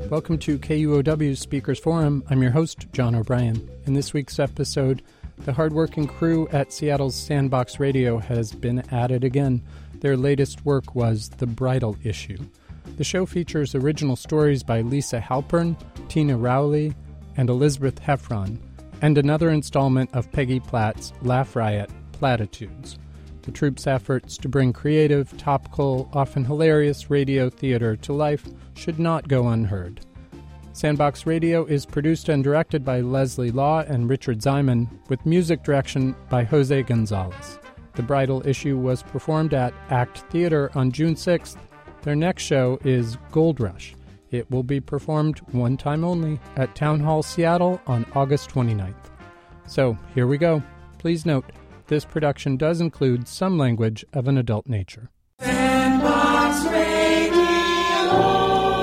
Welcome to KUOW's Speakers Forum. I'm your host, John O'Brien. In this week's episode, the hardworking crew at Seattle's Sandbox Radio has been at it again. Their latest work was The Bridal Issue. The show features original stories by Lisa Halpern, Tina Rowley, and Elizabeth Heffron, and another installment of Peggy Platt's Laugh Riot, Platitudes. The troupe's efforts to bring creative, topical, often hilarious radio theater to life should not go unheard. Sandbox Radio is produced and directed by Leslie Law and Richard Ziman, with music direction by Jose Gonzalez. The Bridal Issue was performed at ACT Theater on June 6th. Their next show is Gold Rush. It will be performed one time only at Town Hall Seattle on August 29th. So, here we go. Please note, this production does include some language of an adult nature. Sandbox Radio.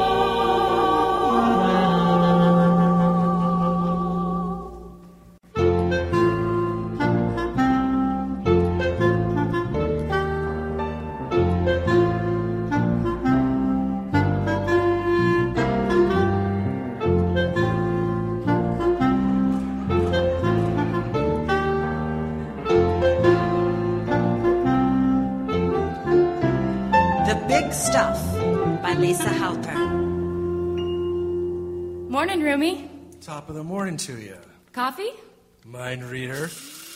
Stuff by Lisa Halpern. Morning, Rumi. Top of the morning to you. Coffee? Mind reader.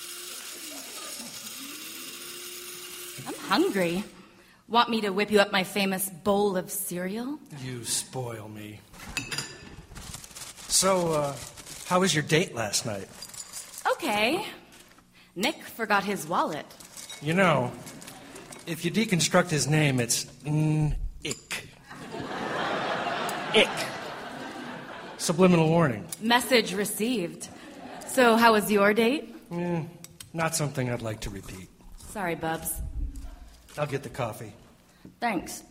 I'm hungry. Want me to whip you up my famous bowl of cereal? You spoil me. So, how was your date last night? Okay. Nick forgot his wallet. You know, if you deconstruct his name, it's Ick. Ick. Subliminal warning. Message received. So, how was your date? Not something I'd like to repeat. Sorry, Bubs. I'll get the coffee. Thanks.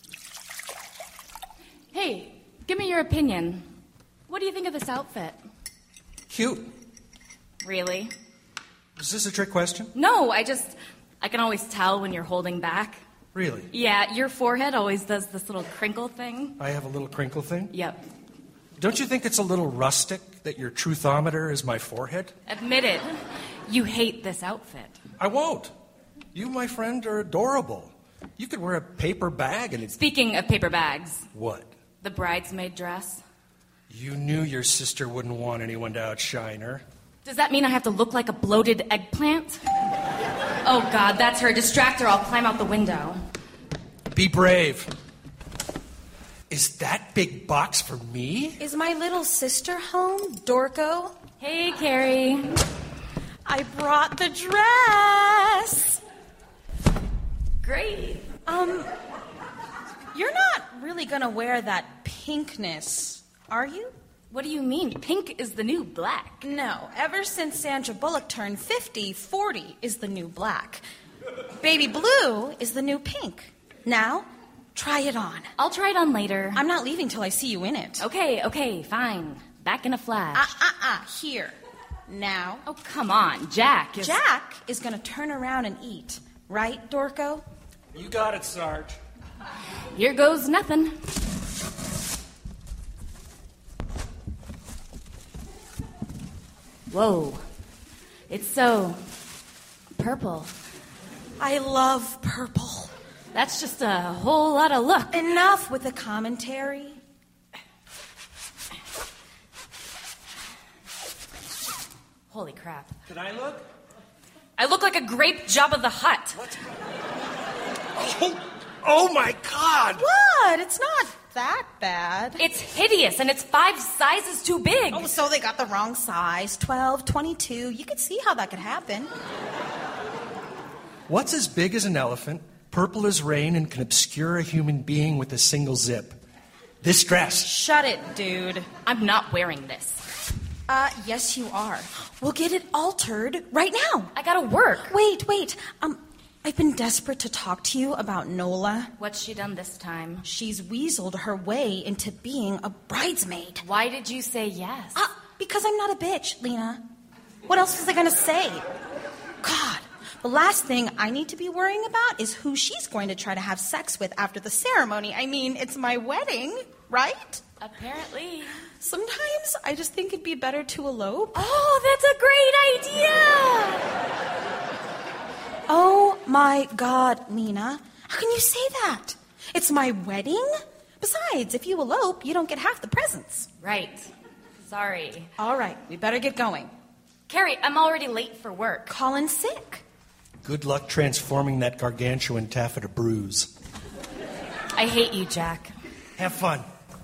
Hey, give me your opinion. What do you think of this outfit? Cute. Really? Is this a trick question? No, I can always tell when you're holding back. Really? Yeah, your forehead always does this little crinkle thing. I have a little crinkle thing? Yep. Don't you think it's a little rustic that your truthometer is my forehead? Admit it. You hate this outfit. I won't. You, my friend, are adorable. You could wear a paper bag and it's... Speaking of paper bags. What? The bridesmaid dress. You knew your sister wouldn't want anyone to outshine her. Does that mean I have to look like a bloated eggplant? Oh, God, that's her. Distract her. I'll climb out the window. Be brave. Is that big box for me? Is my little sister home, Dorco? Hey, Carrie. I brought the dress. Great. You're not really gonna wear that pinkness, are you? What do you mean? Pink is the new black. No, ever since Sandra Bullock turned 50, 40 is the new black. Baby blue is the new pink. Now, try it on. I'll try it on later. I'm not leaving till I see you in it. Okay, fine. Back in a flash. Here. Now. Oh, come on. Jack is gonna turn around and eat. Right, Dorco? You got it, Sarge. Here goes nothing. Whoa. It's so purple. I love purple. That's just a whole lot of look. Enough with the commentary. Holy crap. Can I look? I look like a grape Jabba the Hutt. What? Oh my God! What? It's not that bad. It's hideous, and it's 5 sizes too big. Oh, so they got the wrong size. 12, 22. You could see how that could happen. What's as big as an elephant, purple as rain, and can obscure a human being with a single zip? This dress. Shut it, dude. I'm not wearing this. Yes, you are. We'll get it altered right now. I gotta work. Wait. I've been desperate to talk to you about Nola. What's she done this time? She's weaseled her way into being a bridesmaid. Why did you say yes? Because I'm not a bitch, Lena. What else was I gonna say? God, the last thing I need to be worrying about is who she's going to try to have sex with after the ceremony. I mean, it's my wedding, right? Apparently. Sometimes I just think it'd be better to elope. Oh, that's a great idea! Oh my God, Lena. How can you say that? It's my wedding? Besides, if you elope, you don't get half the presents. Right. Sorry. All right, we better get going. Carrie, I'm already late for work. Colin's sick. Good luck transforming that gargantuan taffeta bruise. I hate you, Jack. Have fun.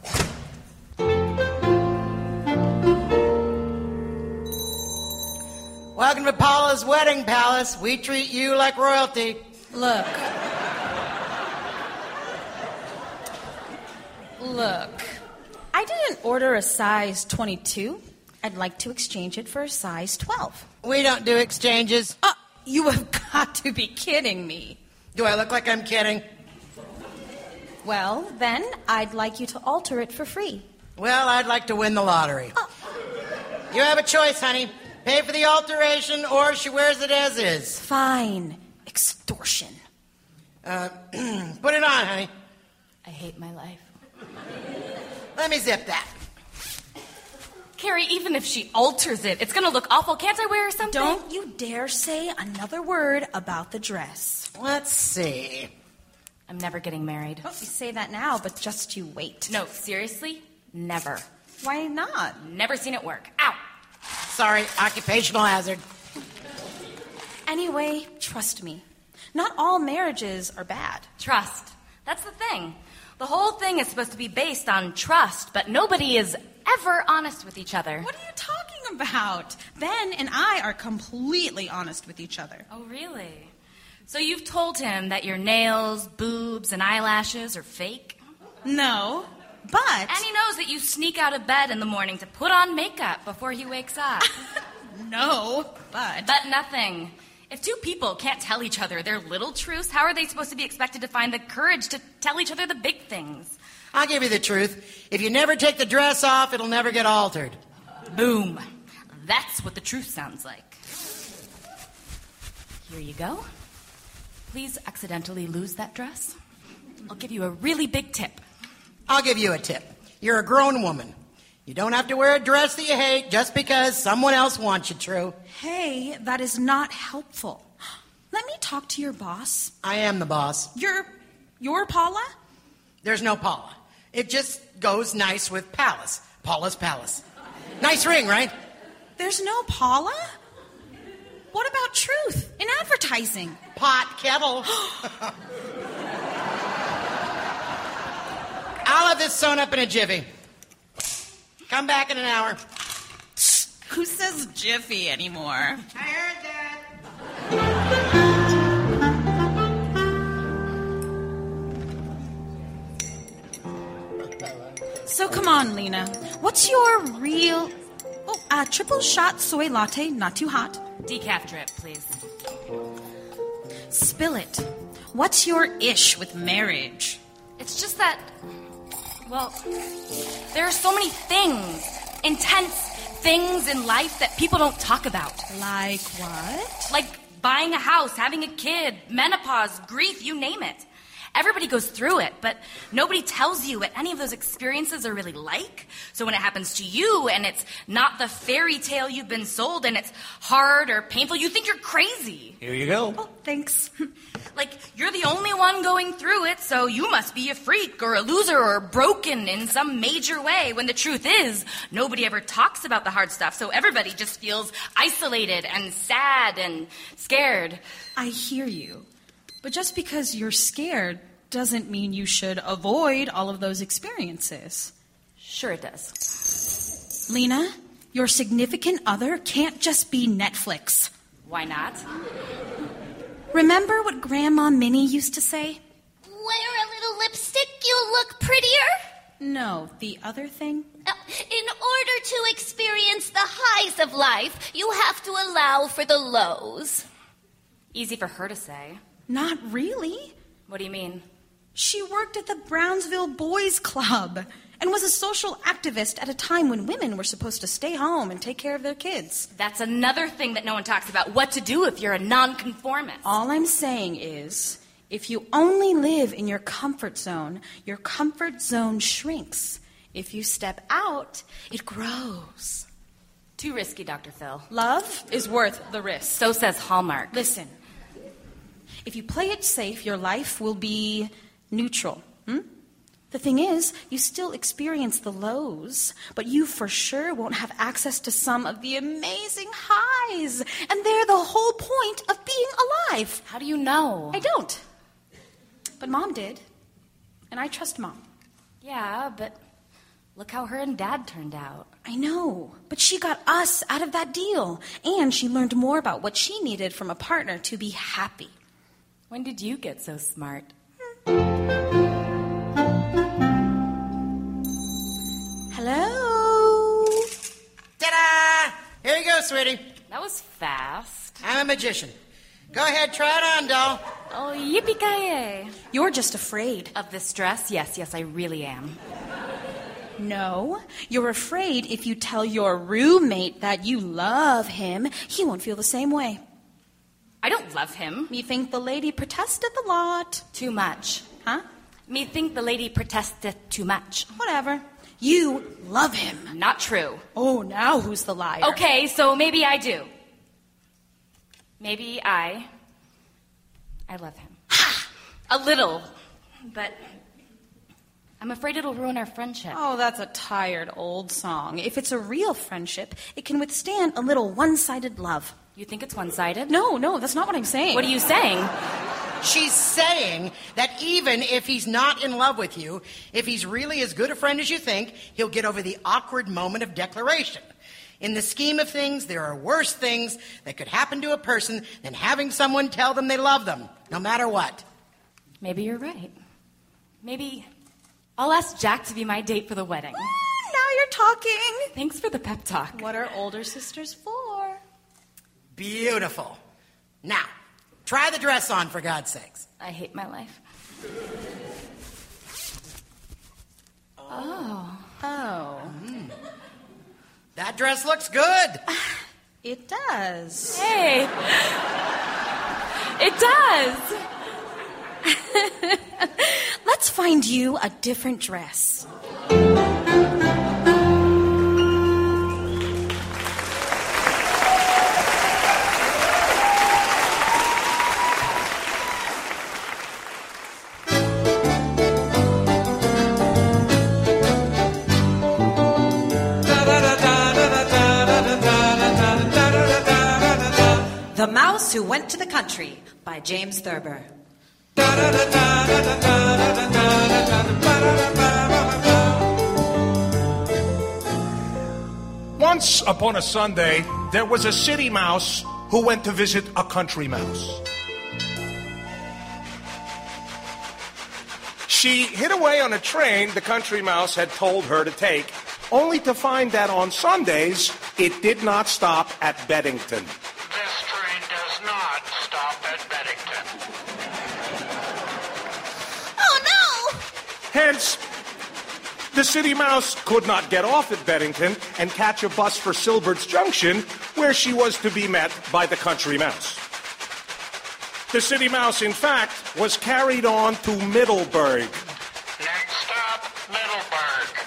Welcome to Paula's Wedding Palace. We treat you like royalty. Look. I didn't order a size 22. I'd like to exchange it for a size 12. We don't do exchanges. You have got to be kidding me. Do I look like I'm kidding? Well, then, I'd like you to alter it for free. Well, I'd like to win the lottery. You have a choice, honey. Pay for the alteration, or she wears it as is. Fine. Extortion. Put it on, honey. I hate my life. Let me zip that. Carrie, even if she alters it, it's gonna look awful. Can't I wear something? Don't you dare say another word about the dress. Let's see. I'm never getting married. You say that now, but just you wait. No, seriously? Never. Why not? Never seen it work. Ow! Sorry, occupational hazard. Anyway, trust me. Not all marriages are bad. Trust. That's the thing. The whole thing is supposed to be based on trust, but nobody is ever honest with each other. What are you talking about? Ben and I are completely honest with each other. Oh, really? So you've told him that your nails, boobs, and eyelashes are fake? No, but... And he knows that you sneak out of bed in the morning to put on makeup before he wakes up. No, but... But nothing. If two people can't tell each other their little truths, how are they supposed to be expected to find the courage to tell each other the big things? I'll give you the truth. If you never take the dress off, it'll never get altered. Boom. That's what the truth sounds like. Here you go. Please accidentally lose that dress. I'll give you a really big tip. I'll give you a tip. You're a grown woman. You don't have to wear a dress that you hate just because someone else wants you to. Hey, that is not helpful. Let me talk to your boss. I am the boss. You're Paula? There's no Paula. It just goes nice with Palace. Paula's Palace. Nice ring, right? There's no Paula? What about truth in advertising? Pot, kettle. I'll have this sewn up in a jiffy. Come back in an hour. Who says jiffy anymore? I heard that. So come on, Lena. What's your real... triple shot soy latte, not too hot. Decaf drip, please. Spill it. What's your ish with marriage? It's just that, well, there are so many things, intense things in life that people don't talk about. Like what? Like buying a house, having a kid, menopause, grief, you name it. Everybody goes through it, but nobody tells you what any of those experiences are really like. So when it happens to you and it's not the fairy tale you've been sold and it's hard or painful, you think you're crazy. Here you go. Oh, thanks. Like, you're the only one going through it, so you must be a freak or a loser or broken in some major way, when the truth is, nobody ever talks about the hard stuff, so everybody just feels isolated and sad and scared. I hear you. But just because you're scared doesn't mean you should avoid all of those experiences. Sure it does. Lena, your significant other can't just be Netflix. Why not? Remember what Grandma Minnie used to say? Wear a little lipstick, you'll look prettier. No, the other thing? In order to experience the highs of life, you have to allow for the lows. Easy for her to say. Not really. What do you mean? She worked at the Brownsville Boys Club and was a social activist at a time when women were supposed to stay home and take care of their kids. That's another thing that no one talks about. What to do if you're a nonconformist. All I'm saying is, if you only live in your comfort zone shrinks. If you step out, it grows. Too risky, Dr. Phil. Love is worth the risk. So says Hallmark. Listen, if you play it safe, your life will be neutral. The thing is, you still experience the lows, but you for sure won't have access to some of the amazing highs. And they're the whole point of being alive. How do you know? I don't. But Mom did. And I trust Mom. Yeah, but look how her and Dad turned out. I know, but she got us out of that deal. And she learned more about what she needed from a partner to be happy. When did you get so smart? Hello? Ta-da! Here you go, sweetie. That was fast. I'm a magician. Go ahead, try it on, doll. Oh, yippee-ki-yay. You're just afraid. Of this dress? Yes, I really am. No, you're afraid if you tell your roommate that you love him, he won't feel the same way. I don't love him. Me think the lady protested the lot. Too much. Huh? Me think the lady protested too much. Whatever. You love him. Not true. Oh, now who's the liar? Okay, so maybe I do. Maybe I love him. A little, but I'm afraid it'll ruin our friendship. Oh, that's a tired old song. If it's a real friendship, it can withstand a little one-sided love. You think it's one-sided? No, that's not what I'm saying. What are you saying? She's saying that even if he's not in love with you, if he's really as good a friend as you think, he'll get over the awkward moment of declaration. In the scheme of things, there are worse things that could happen to a person than having someone tell them they love them, no matter what. Maybe you're right. Maybe I'll ask Jack to be my date for the wedding. Now you're talking. Thanks for the pep talk. What are older sisters for? Beautiful. Now, try the dress on, for God's sakes. I hate my life. Oh. That dress looks good. It does. Hey. It does. Let's find you a different dress. The Mouse Who Went to the Country by James Thurber. Once upon a Sunday, there was a city mouse who went to visit a country mouse. She hid away on a train the country mouse had told her to take, only to find that on Sundays, it did not stop at Beddington. This train does not stop at Beddington. Oh, no! Hence, the city mouse could not get off at Beddington and catch a bus for Silbert's Junction, where she was to be met by the country mouse. The city mouse, in fact, was carried on to Middleburg. Next stop, Middleburg.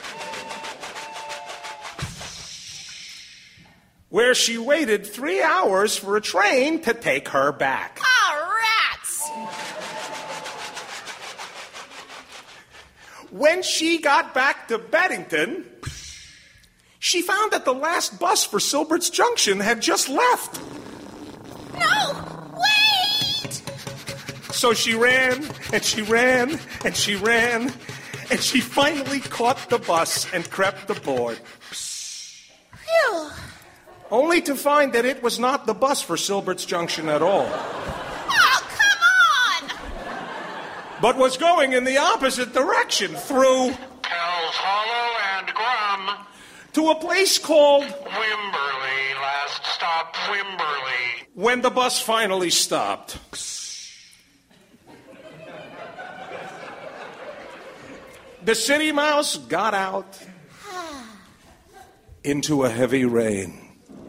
Where she waited 3 hours for a train to take her back. Oh, rats! When she got back to Beddington, she found that the last bus for Silbert's Junction had just left. No! Wait! So she ran, and she ran, and she ran, and she finally caught the bus and crept aboard. Phew. Only to find that it was not the bus for Silbert's Junction at all, Oh, come on! but was going in the opposite direction through Pell's Hollow and Grum. to a place called Wimberley. Last stop, Wimberley. when the bus finally stopped. The city mouse got out into a heavy rain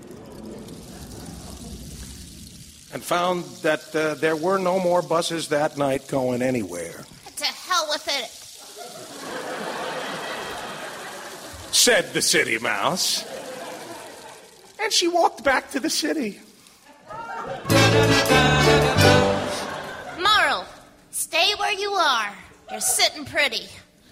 and found that there were no more buses that night going anywhere. To hell with it. said the city mouse. And she walked back to the city. Moral, stay where you are. You're sitting pretty.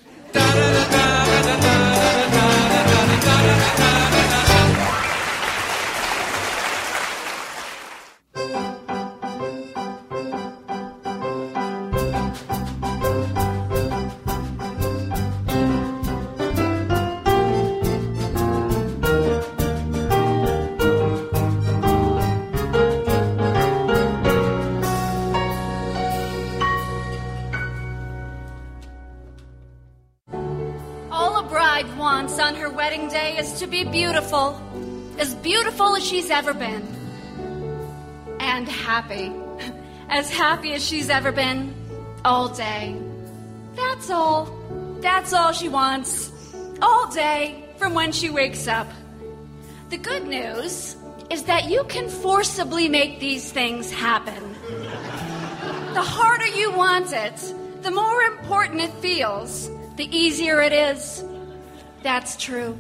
On her wedding day is to be beautiful as she's ever been, and happy as she's ever been, all day. That's all she wants, all day from when she wakes up. The good news is that you can forcibly make these things happen. The harder you want it, the more important it feels, the easier it is. That's true.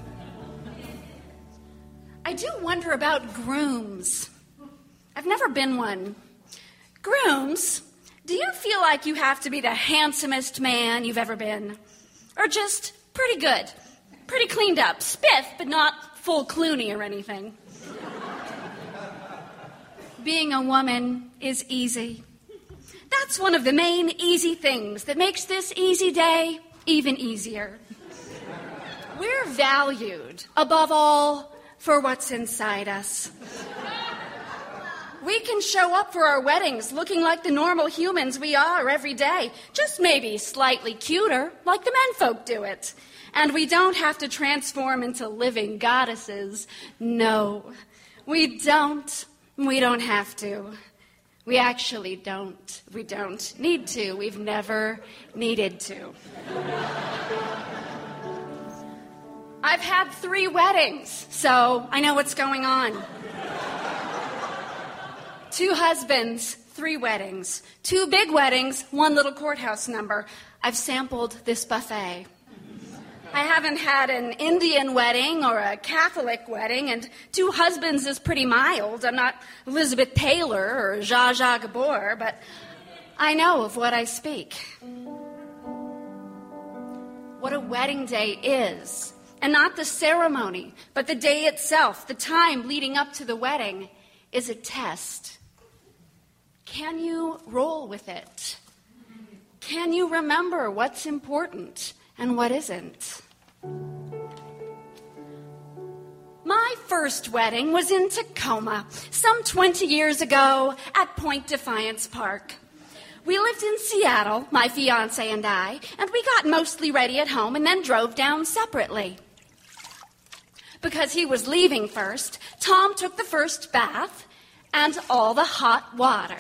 I do wonder about grooms. I've never been one. Grooms, do you feel like you have to be the handsomest man you've ever been? Or just pretty good, pretty cleaned up, spiff, but not full Clooney or anything? Being a woman is easy. That's one of the main easy things that makes this easy day even easier. We're valued, above all, for what's inside us. We can show up for our weddings looking like the normal humans we are every day, just maybe slightly cuter, like the menfolk do it. And we don't have to transform into living goddesses. No, we don't. We don't have to. We actually don't. We don't need to. We've never needed to. I've had 3 weddings, so I know what's going on. 2 husbands, 3 weddings. 2 big weddings, 1 little courthouse number. I've sampled this buffet. I haven't had an Indian wedding or a Catholic wedding, and 2 husbands is pretty mild. I'm not Elizabeth Taylor or Zsa Zsa Gabor, but I know of what I speak. What a wedding day is. And not the ceremony, but the day itself, the time leading up to the wedding, is a test. Can you roll with it? Can you remember what's important and what isn't? My first wedding was in Tacoma, some 20 years ago at Point Defiance Park. We lived in Seattle, my fiancé and I, and we got mostly ready at home and then drove down separately. Because he was leaving first, Tom took the first bath and all the hot water.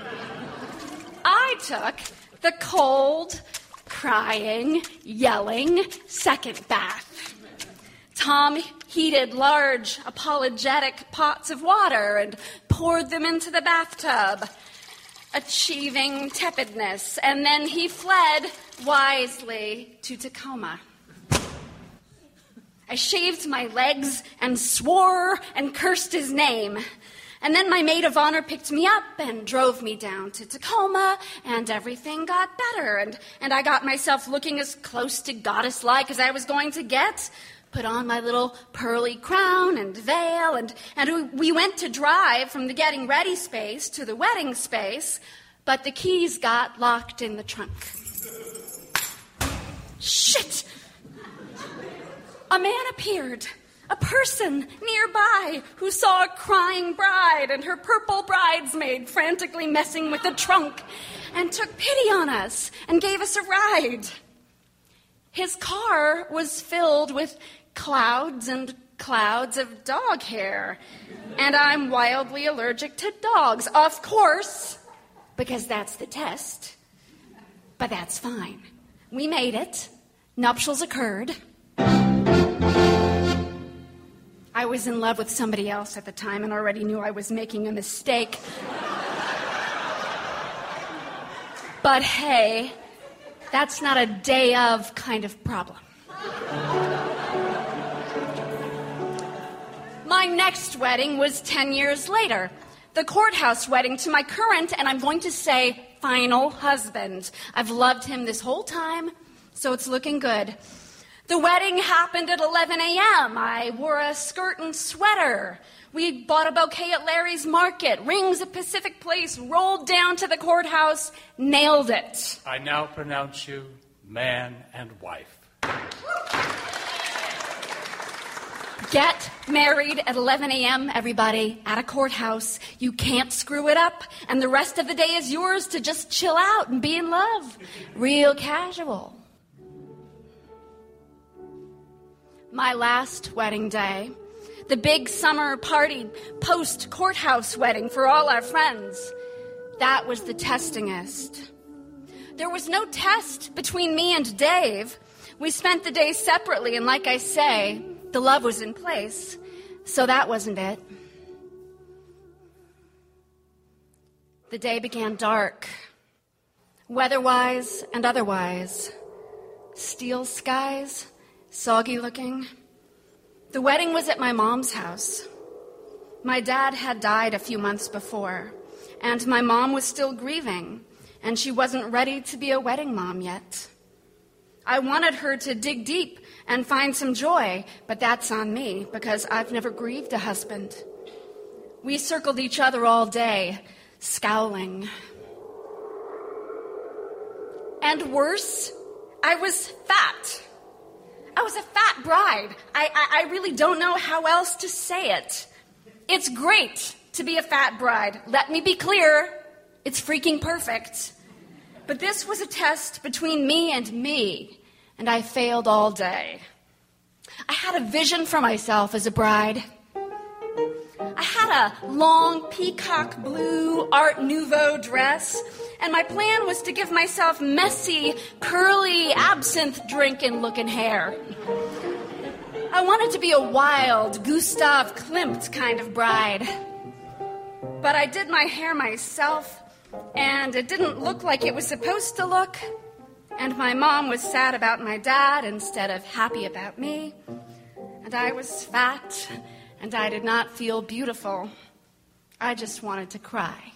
I took the cold, crying, yelling second bath. Tom heated large, apologetic pots of water and poured them into the bathtub, achieving tepidness, and then he fled wisely to Tacoma. I shaved my legs and swore and cursed his name. And then my maid of honor picked me up and drove me down to Tacoma, and everything got better. And I got myself looking as close to goddess-like as I was going to get. Put on my little pearly crown and veil, and we went to drive from the getting ready space to the wedding space, but the keys got locked in the trunk. Shit! A man appeared, a person nearby who saw a crying bride and her purple bridesmaid frantically messing with the trunk and took pity on us and gave us a ride. His car was filled with clouds and clouds of dog hair, and I'm wildly allergic to dogs, of course, because that's the test. But that's fine. We made it. Nuptials occurred. I was in love with somebody else at the time and already knew I was making a mistake. But hey, that's not a day of kind of problem. My next wedding was 10 years later. The courthouse wedding to my current, and I'm going to say, final husband. I've loved him this whole time, so it's looking good. The wedding happened at 11 a.m. I wore a skirt and sweater. We bought a bouquet at Larry's Market, rings at Pacific Place, rolled down to the courthouse, nailed it. I now pronounce you man and wife. Get married at 11 a.m., everybody, at a courthouse. You can't screw it up, and the rest of the day is yours to just chill out and be in love. Real casual. My last wedding day, the big summer party post-courthouse wedding for all our friends, that was the testingest. There was no test between me and Dave. We spent the day separately, and like I say, the love was in place, so that wasn't it. The day began dark, weather-wise and otherwise. Steel skies, soggy looking. The wedding was at my mom's house. My dad had died a few months before, and my mom was still grieving, and she wasn't ready to be a wedding mom yet. I wanted her to dig deep and find some joy, but that's on me because I've never grieved a husband. We circled each other all day, scowling. And worse, I was fat. I was a fat bride. I really don't know how else to say it. It's great to be a fat bride. Let me be clear, it's freaking perfect. But this was a test between me, and I failed all day. I had a vision for myself as a bride. I had a long peacock blue Art Nouveau dress, and my plan was to give myself messy, curly, absinthe drinking looking hair. I wanted to be a wild, Gustav Klimt kind of bride. But I did my hair myself, and it didn't look like it was supposed to look. And my mom was sad about my dad instead of happy about me. And I was fat, and I did not feel beautiful. I just wanted to cry.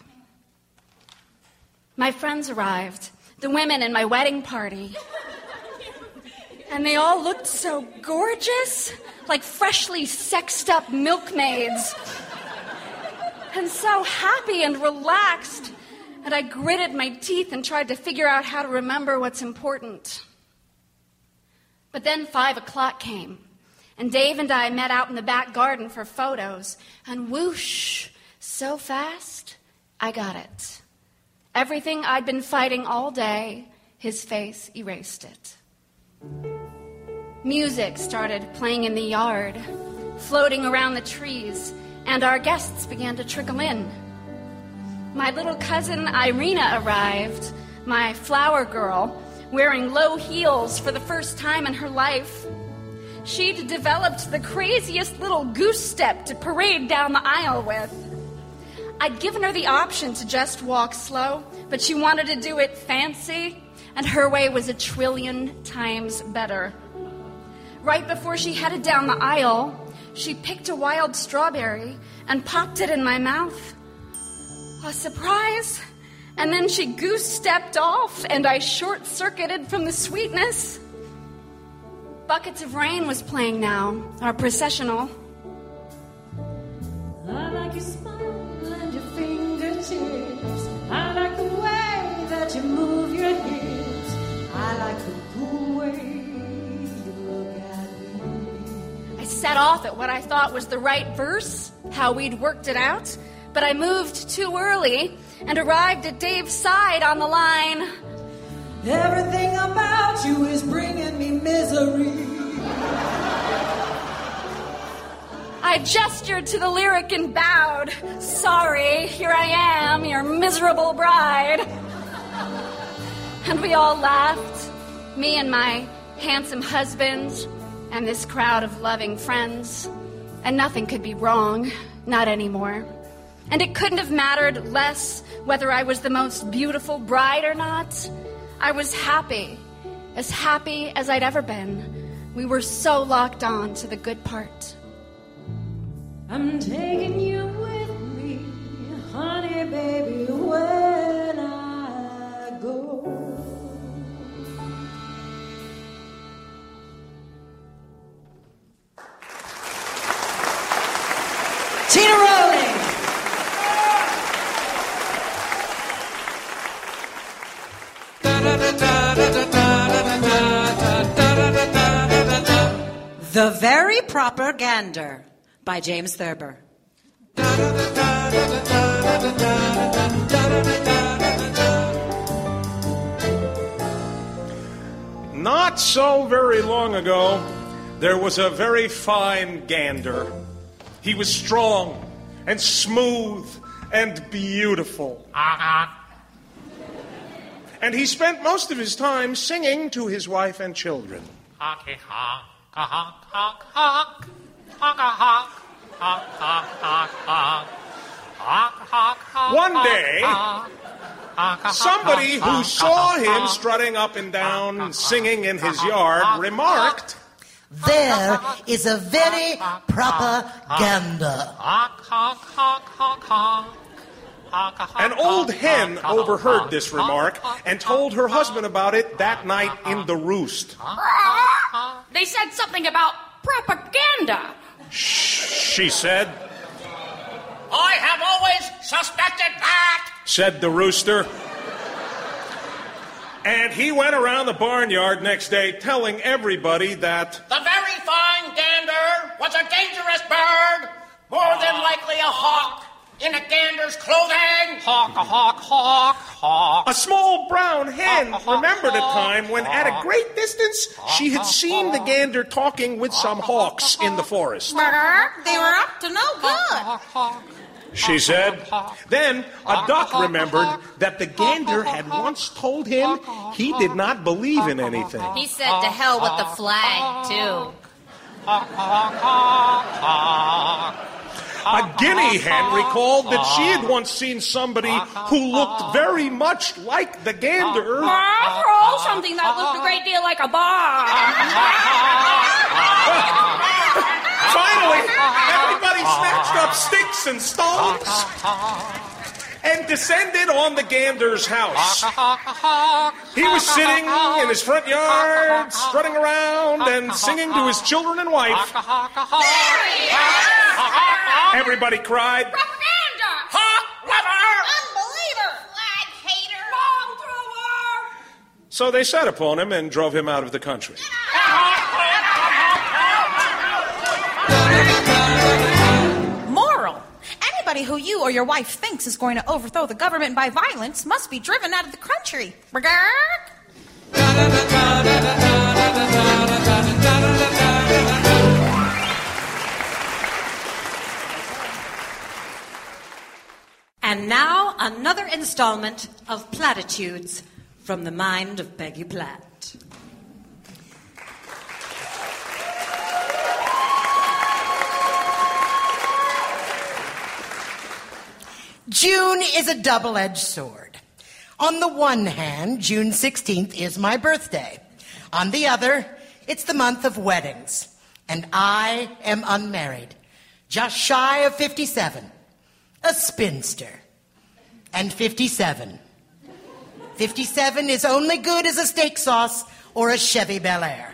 My friends arrived, the women in my wedding party. And they all looked so gorgeous, like freshly sexed up milkmaids. And so happy and relaxed. And I gritted my teeth and tried to figure out how to remember what's important. But then 5 o'clock came, and Dave and I met out in the back garden for photos, and whoosh, so fast, I got it. Everything I'd been fighting all day, his face erased it. Music started playing in the yard, floating around the trees, and our guests began to trickle in. My little cousin Irina arrived, my flower girl, wearing low heels for the first time in her life. She'd developed the craziest little goose step to parade down the aisle with. I'd given her the option to just walk slow, but she wanted to do it fancy, and her way was 1,000,000,000 times better. Right before she headed down the aisle, she picked a wild strawberry and popped it in my mouth. A surprise, and then she goose-stepped off, and I short-circuited from the sweetness. Buckets of Rain was playing now, our processional. I like your smile and your fingertips. I like the way that you move your hips. I like the cool way you look at me. I set off at what I thought was the right verse, how we'd worked it out. But I moved too early and arrived at Dave's side on the line. Everything about you is bringing me misery. I gestured to the lyric and bowed. Sorry, here I am, your miserable bride. And we all laughed, me and my handsome husband and this crowd of loving friends. And nothing could be wrong, not anymore. And it couldn't have mattered less whether I was the most beautiful bride or not. I was happy as I'd ever been. We were so locked on to the good part. I'm taking you with me, honey, baby, when I go. Tina Rowley. The Very Proper Gander by James Thurber. Not so very long ago, there was a very fine gander. He was strong and smooth and beautiful. And he spent most of his time singing to his wife and children. One day, somebody who saw him strutting up and down and singing in his yard remarked, "There is a very proper gander." An old hen overheard this remark and told her husband about it that night in the roost. They said something about propaganda. She said. I have always suspected that, said the rooster. And he went around the barnyard next day telling everybody that the very fine gander was a dangerous bird, more than likely a hawk in a gander's clothing. Hawk, a hawk, hawk, hawk. A small brown hen remembered a time when at a great distance she had seen the gander talking with some hawks in the forest. They were up to no good. She said. Then a duck remembered that the gander had once told him he did not believe in anything. He said to hell with the flag, too. A guinea hen recalled that she had once seen somebody who looked very much like the gander. Throw something that looked a great deal like a bomb. Finally, everybody snatched up sticks and stones and descended on the gander's house. He was sitting in his front yard, strutting around and singing to his children and wife. Everybody cried, "Propaganda! Hawk lover! Unbeliever! Flag hater! Bomb thrower!" So they set upon him and drove him out of the country. Moral. Anybody who you or your wife thinks is going to overthrow the government by violence must be driven out of the country. And now, another installment of Platitudes from the mind of Peggy Platt. June is a double-edged sword. On the one hand, June 16th is my birthday. On the other, it's the month of weddings. And I am unmarried, just shy of 57. A spinster. And 57. 57 is only good as a steak sauce or a Chevy Bel Air.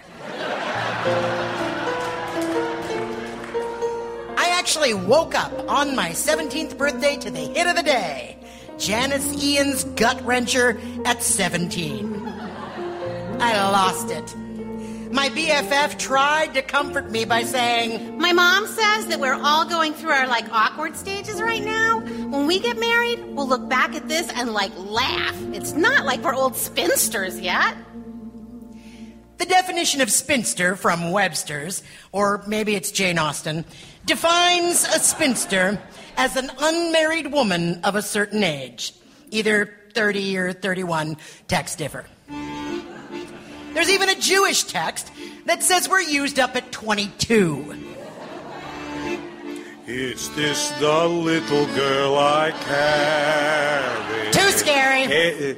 I actually woke up on my 17th birthday to the hit of the day, Janice Ian's Gut Wrencher at 17. I lost it. My BFF tried to comfort me by saying, My mom says that we're all going through our, awkward stages right now. When we get married, we'll look back at this and, laugh. It's not like we're old spinsters yet. The definition of spinster from Webster's, or maybe it's Jane Austen, defines a spinster as an unmarried woman of a certain age, either 30 or 31, text differ. There's even a Jewish text that says we're used up at 22. Is this the little girl I carry? Too scary. Okay.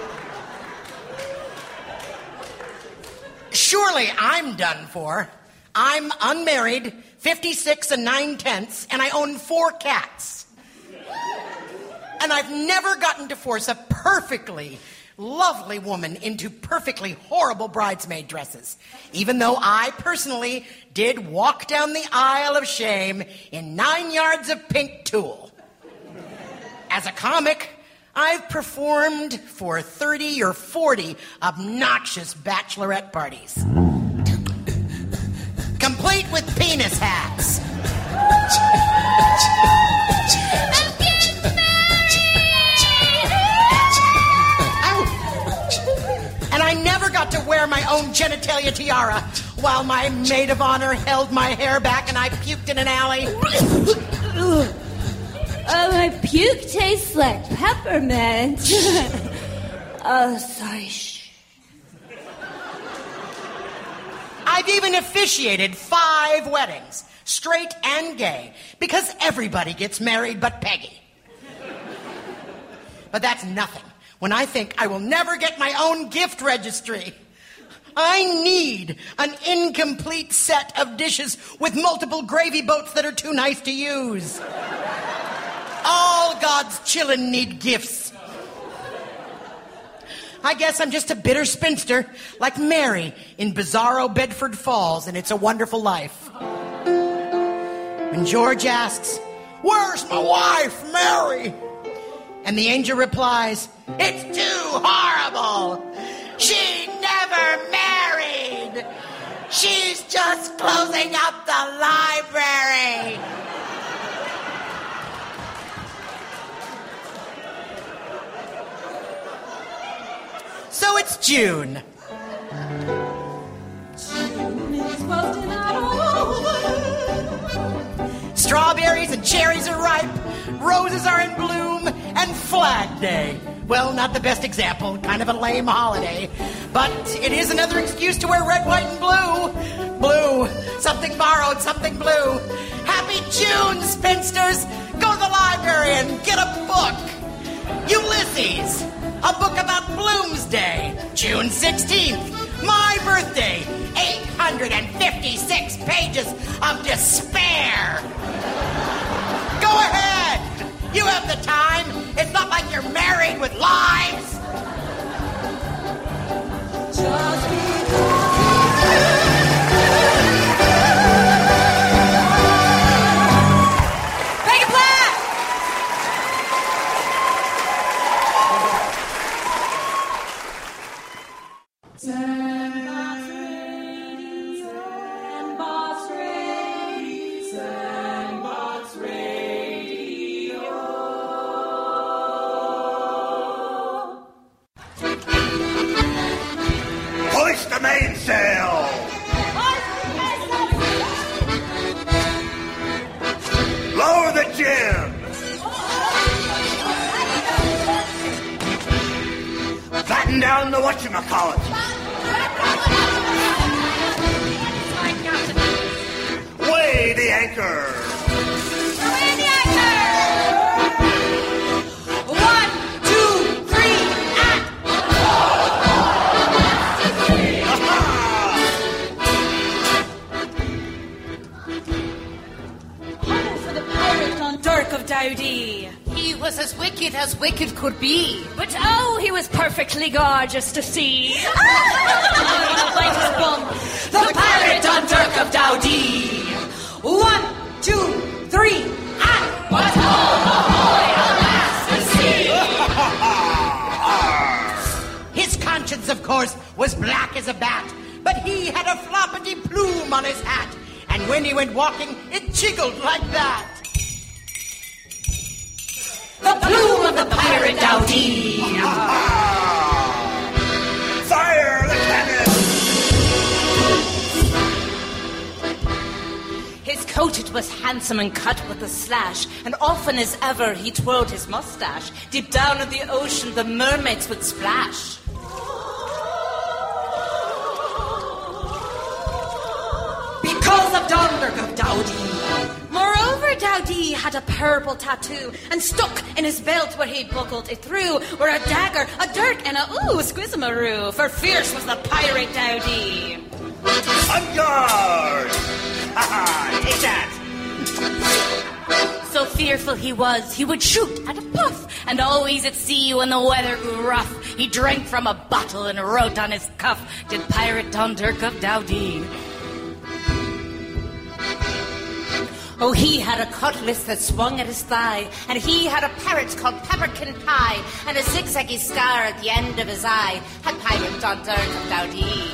Surely I'm done for. I'm unmarried, 56 and 9/10, and I own 4 cats. And I've never gotten to force a perfectly lovely woman into perfectly horrible bridesmaid dresses, even though I personally did walk down the aisle of shame in 9 yards of pink tulle. As a comic, I've performed for 30 or 40 obnoxious bachelorette parties, complete with penis hats. And I never got to wear my own genitalia tiara while my maid of honor held my hair back and I puked in an alley. My puke tastes like peppermint. Oh, sorry. Shh. I've even officiated 5 weddings, straight and gay, because everybody gets married but Peggy. But that's nothing when I think I will never get my own gift registry. I need an incomplete set of dishes with multiple gravy boats that are too nice to use. All God's children need gifts. I guess I'm just a bitter spinster like Mary in Bizarro Bedford Falls and It's a Wonderful Life. When George asks, "Where's my wife, Mary?" and the angel replies, "It's too horrible. She never married. She's just closing up the library." So it's June. June is busting out over. Strawberries and cherries are ripe, roses are in bloom, and Flag Day. Well, not the best example, kind of a lame holiday. But it is another excuse to wear red, white, and blue. Blue. Something borrowed, something blue. Happy June, spinsters. Go to the library and get a book. Ulysses. A book about Bloomsday, June 16th, my birthday, 856 pages of despair. Go ahead. You have the time. It's not like you're married with lives. Just Hoist the mainsail! Lower the jib! Flatten down the whatchamacallit! Weigh the anchor! Away the anchor! 1, 2, 3, and... Huddle for the pirate on Dirk of Dowdy. He was as wicked could be. But oh, he was perfectly gorgeous to see. The pirate on Dirk of Dowdy. 1, 2, 3, and... But ahoy, alas, the sea! His conscience, of course, was black as a bat, but he had a floppity plume on his hat, and when he went walking, it jiggled like that. The plume of the pirate Dowdy. Fire the cannon! His coat, it was handsome and cut with a slash, and often as ever he twirled his mustache. Deep down in the ocean, the mermaids would splash. Because of Dirk of Dowdy. Moreover, Dowdy had a purple tattoo, and stuck in his belt where he'd buckled it through were a dagger, a dirk, and a squizamaroo, for fierce was the pirate Dowdy. On guard! Ha ha! Take that! So fearful he was, he would shoot at a puff, and always at sea when the weather grew rough, he drank from a bottle and wrote on his cuff, did Pirate Don Dirk of Dowdee. Oh, he had a cutlass that swung at his thigh, and he had a parrot called Pepperkin Pie, and a zigzaggy scar at the end of his eye, had Pirate Don Dirk of Dowdee.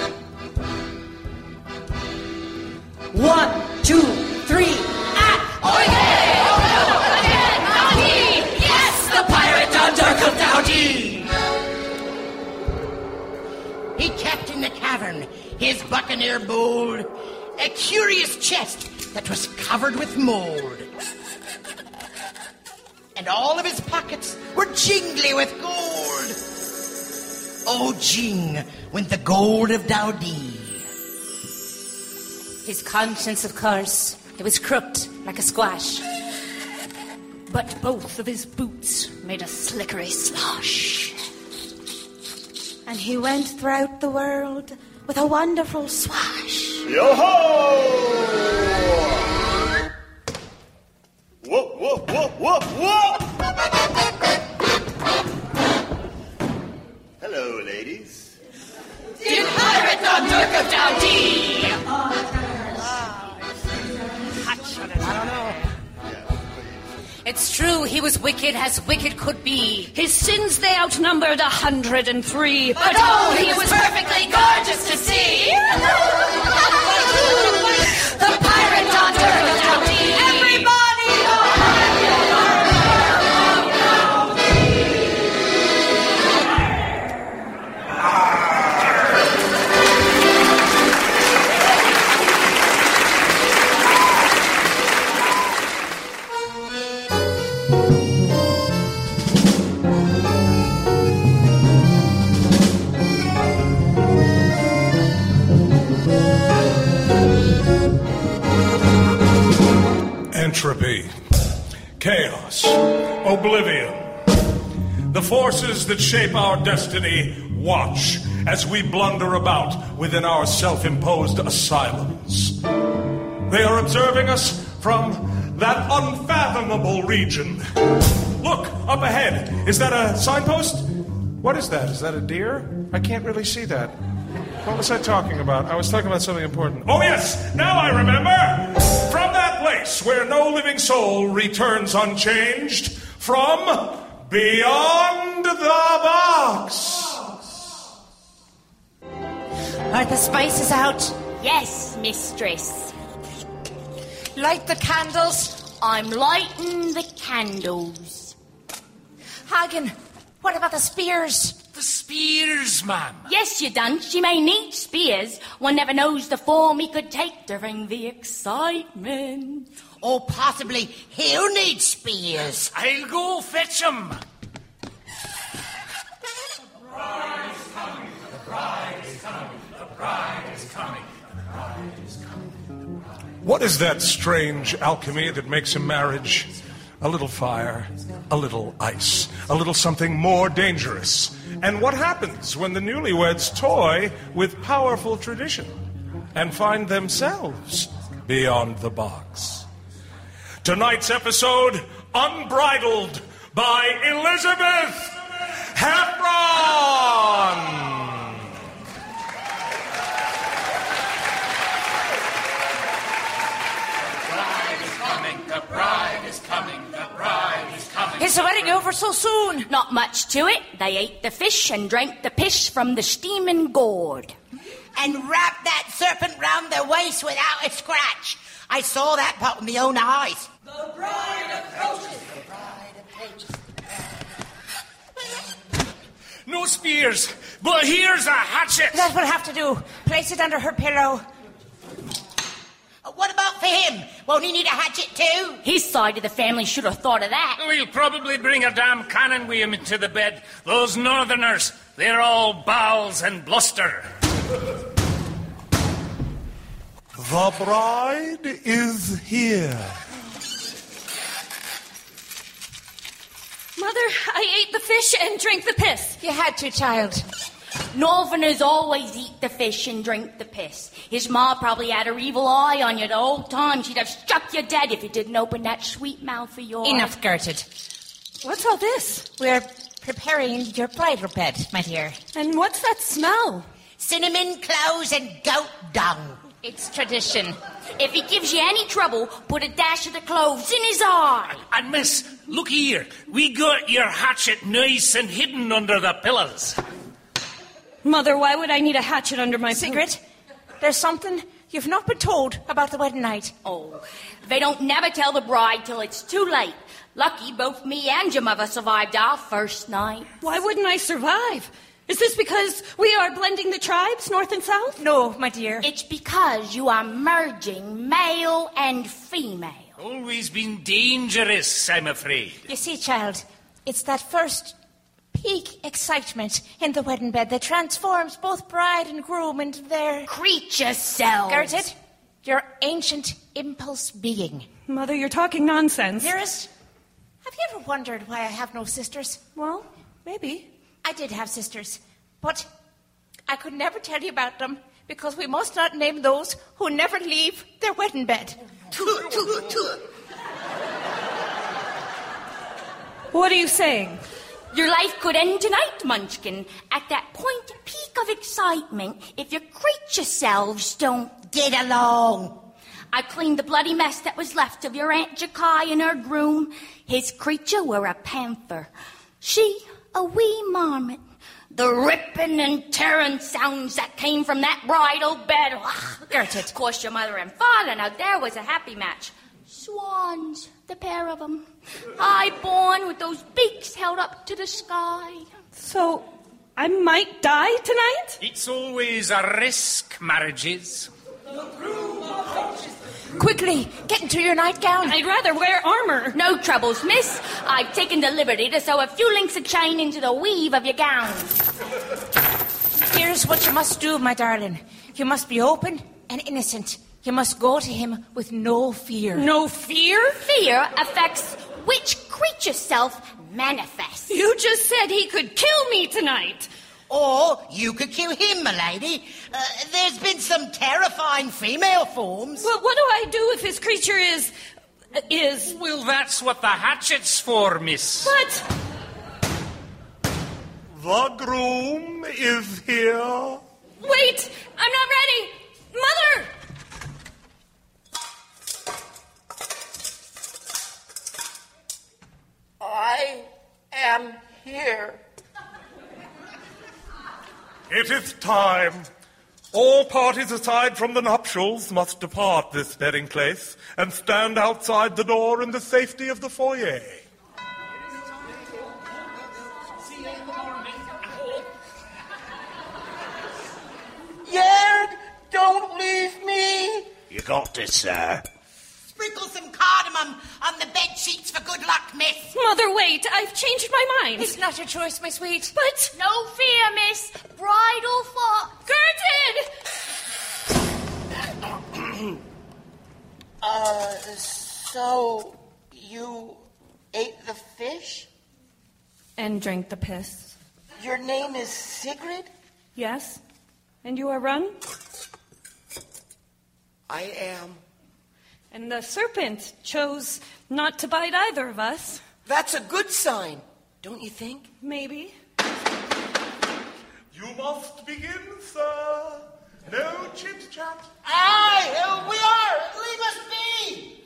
1, 2, 3, and Oyez! Again, Dowdee! Yes, the Pirate Don Dirk of Dowdee! He kept in the cavern, his buccaneer bold, a curious chest that was covered with mold. And all of his pockets were jingly with gold. Oh, jing, went the gold of Dowdee. His conscience, of course, it was crooked like a squash. But both of his boots made a slickery slosh. And he went throughout the world with a wonderful swash. Yo-ho! Whoa, whoa, whoa, whoa, whoa! Hello, ladies. Did Pirate Don Dirk of Dowdee! I don't know. It's true, he was wicked as wicked could be. His sins they outnumbered 103. But oh, he was perfectly gorgeous to see! The Pirate Don Dirk of Dowdee! Everybody! Entropy, chaos, oblivion. The forces that shape our destiny watch as we blunder about within our self-imposed asylums. They are observing us from that unfathomable region. Look, up ahead. Is that a signpost? What is that? Is that a deer? I can't really see that. What was I talking about? I was talking about something important. Oh, yes! Now I remember! From that place where no living soul returns unchanged, from beyond the box. Are the spices out? Yes, mistress. Light the candles. I'm lighting the candles. Hagen, what about the spears? The spears, ma'am. Yes, you done. She may need spears. One never knows the form he could take during the excitement. Oh, possibly he'll need spears. I'll go fetch him. The bride is coming. The bride is coming. The bride is coming. The bride is coming. What is that strange alchemy that makes a marriage? A little fire, a little ice, a little something more dangerous. And what happens when the newlyweds toy with powerful tradition and find themselves beyond the box? Tonight's episode, Unbridled by Elizabeth Heffron. The bride is coming. The bride is coming. Is the wedding over so soon? Not much to it. They ate the fish and drank the pish from the steaming gourd. And wrapped that serpent round their waist without a scratch. I saw that part with my own eyes. The bride approaches. The bride approaches. No spears, but here's a hatchet. That's what I have to do. Place it under her pillow. What about for him? Won't he need a hatchet too? His side of the family should have thought of that. We'll probably bring a damn cannon with him into the bed. Those northerners, they're all bowels and bluster. The bride is here. Mother, I ate the fish and drank the piss. You had to, child. Northerners always eat the fish and drink the piss. His ma probably had her evil eye on you the whole time. She'd have struck you dead if you didn't open that sweet mouth of yours. Enough, Gertrude. What's all this? We're preparing your bridal bed, my dear. And what's that smell? Cinnamon cloves and goat dung. It's tradition. If he gives you any trouble, put a dash of the cloves in his eye. And miss, look here. We got your hatchet nice and hidden under the pillows. Mother, why would I need a hatchet under my Sigrid, there's something you've not been told about the wedding night. Oh, they don't never tell the bride till it's too late. Lucky both me and your mother survived our first night. Why wouldn't I survive? Is this because we are blending the tribes, north and south? No, my dear. It's because you are merging male and female. Always been dangerous, I'm afraid. You see, child, it's that first peak excitement in the wedding bed that transforms both bride and groom into their creature selves. Gertrude, your ancient impulse being. Mother, you're talking nonsense. Dearest, have you ever wondered why I have no sisters? Well, maybe. I did have sisters, but I could never tell you about them because we must not name those who never leave their wedding bed. What are you saying? Your life could end tonight, Munchkin, at that point peak of excitement if your creature selves don't get along. I cleaned the bloody mess that was left of your Aunt Jakai and her groom. His creature were a panther. She, a wee marmot. The ripping and tearing sounds that came from that bridal bed. Gertrude. Of course, your mother and father. Now, there was a happy match. Swans, the pair of them. High-born with those beaks held up to the sky. So, I might die tonight? It's always a risk, marriages. Quickly, get into your nightgown. I'd rather wear armor. No troubles, miss. I've taken the liberty to sew a few links of chain into the weave of your gown. Here's what you must do, my darling. You must be open and innocent. You must go to him with no fear. No fear? Fear affects which creature self manifests. You just said he could kill me tonight. Or you could kill him, milady. There's been some terrifying female forms. Well, what do I do if his creature is... Well, that's what the hatchet's for, miss. What? The groom is here. Wait! I'm not ready! Mother! I am here. It is time. All parties aside from the nuptials must depart this bedding place and stand outside the door in the safety of the foyer. Yerd, don't leave me. You got this, sir. Sprinkle some cardamom on the bed sheets for good luck, miss. Mother, wait. I've changed my mind. It's not your choice, my sweet. But... No fear, miss. Bridal for... Gertrude! So you ate the fish? And drank the piss. Your name is Sigrid? Yes. And you are Run? I am. And the serpent chose not to bite either of us. That's a good sign, don't you think? Maybe. You must begin, sir. No chit-chat. Aye, we are. Leave us be.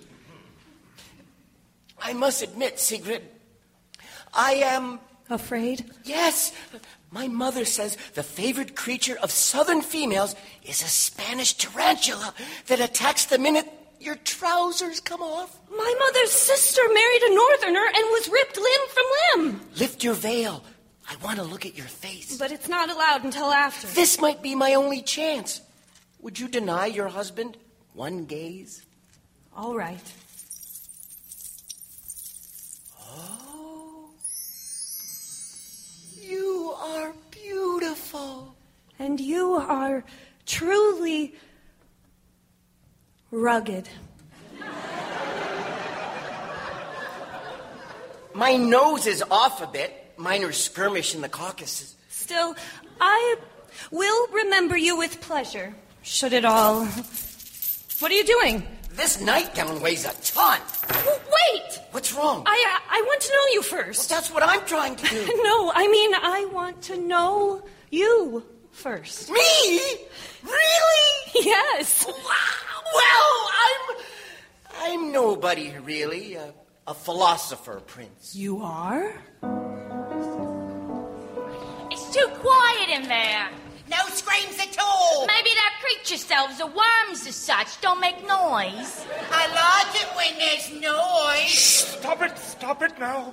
I must admit, Sigrid, I am... Afraid? Yes. My mother says the favored creature of southern females is a Spanish tarantula that attacks the minute your trousers come off. My mother's sister married a northerner and was ripped limb from limb. Lift your veil. I want to look at your face. But it's not allowed until after. This might be my only chance. Would you deny your husband one gaze? All right. Oh. You are beautiful. And you are truly rugged. My nose is off a bit. Minor skirmish in the Caucasus. Still, I will remember you with pleasure, should it all... What are you doing? This nightgown weighs a ton. Wait! What's wrong? I want to know you first. Well, that's what I'm trying to do. No, I mean, I want to know you first. Me? Really? Yes. Well, I'm nobody, really. A philosopher, Prince. You are? It's too quiet in there. No screams at all. Maybe they're creature selves or worms as such. Don't make noise. I like it when there's noise. Shh, stop it now.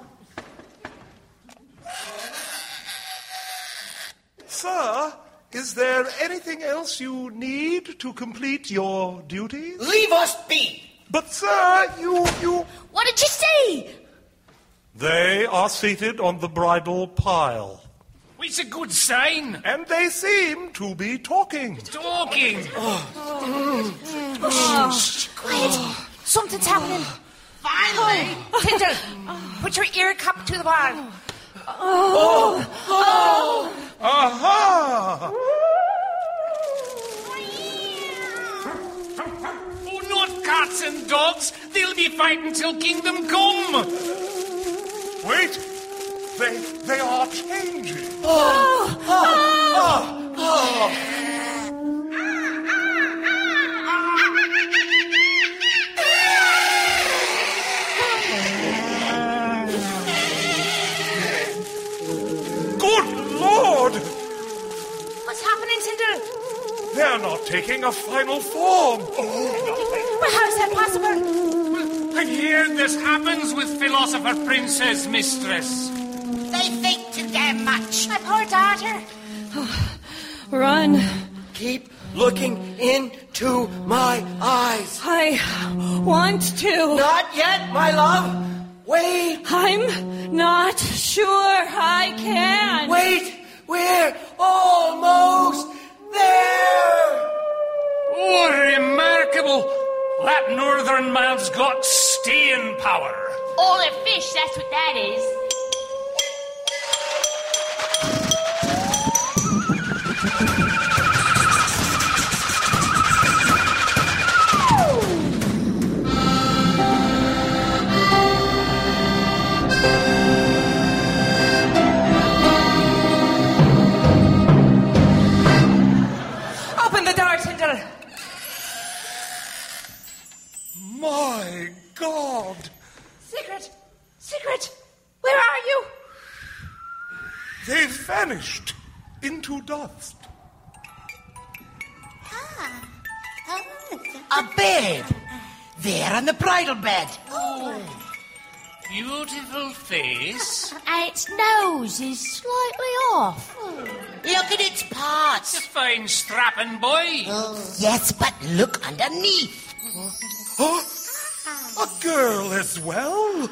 Sir, is there anything else you need to complete your duties? Leave us be. But, sir, you... What did you say? They are seated on the bridal pile. It's a good sign. And they seem to be talking. Talking? Quiet. Something's happening. Finally. Tyndall, put your ear cup to the bar. Aha! Oh, not cats and dogs. They'll be fighting till kingdom come. Wait. They are changing. Good Lord! What's happening, Tyndall? They're not taking a final form. But how's that possible? I hear this happens with philosopher princes, mistress. They think too damn much. My poor daughter. Run. Keep looking into my eyes. I want to. Not yet, my love. Wait. I'm not sure I can. Wait. We're almost there. Oh, remarkable. That northern man's got staying power. All a fish, that's what that is. Open the door, Tyndall. My God! Secret, where are you? They've vanished into dust. A bed. There on the bridal bed. Beautiful face. And its nose is slightly off. Look at its parts. A fine strapping boy. Yes, but look underneath. A girl as well?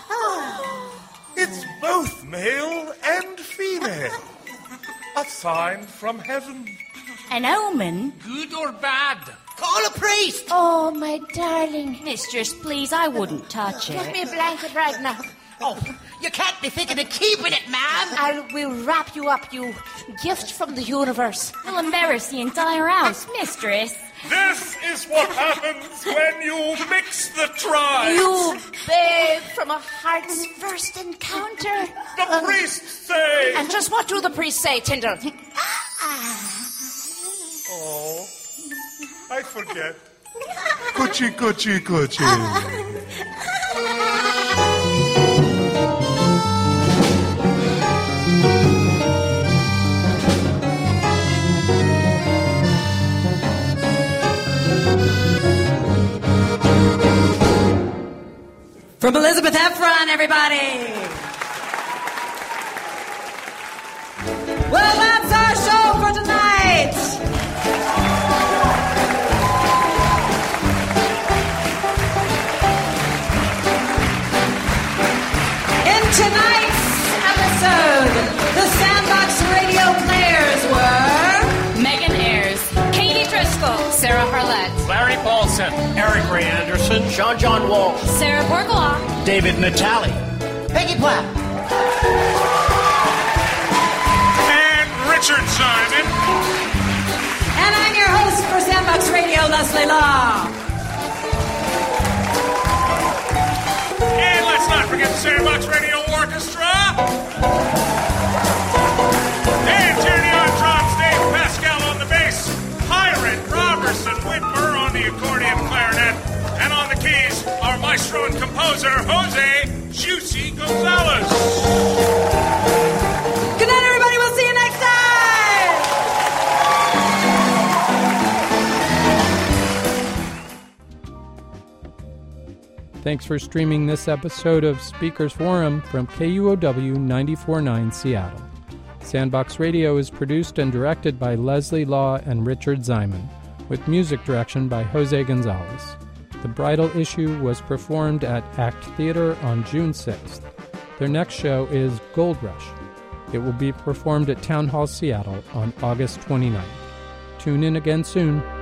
It's both male and female. A sign from heaven. An omen? Good or bad? Call a priest. Oh, my darling. Mistress, please, I wouldn't touch Get it. me a blanket right now. Oh, you can't be thinking of keeping it, ma'am. We'll wrap you up, you gift from the universe. You'll embarrass the entire house, mistress. This is what happens when you mix the tribes. You babe from a heart's first encounter. The priests say. And just what do the priests say, Tyndall? Oh, I forget. Coochie, coochie, coochie. From Elizabeth Efron, everybody. Well, that's our show for tonight. In tonight's episode, the Sandbox Radio players were Megan Ayers, Katie Driscoll, Sarah Harlett, Larry Paulson, Eric Ray Anderson, Sean John Walsh, Sarah Borgala, David Natale, Peggy Platt. And Leslie Law. And let's not forget the Sandbox Radio Orchestra. Dan Tierney on drums, Dave Pascal on the bass, Hiram Robertson Whitmer on the accordion, clarinet, and on the keys, our maestro and composer, Jose Juicy Gonzalez. Good night, everybody. We'll see you next time. Thanks for streaming this episode of Speakers Forum from KUOW 94.9 Seattle. Sandbox Radio is produced and directed by Leslie Law and Richard Ziman, with music direction by Jose Gonzalez. The bridal issue was performed at ACT Theater on June 6th. Their next show is Gold Rush. It will be performed at Town Hall Seattle on August 29th. Tune in again soon.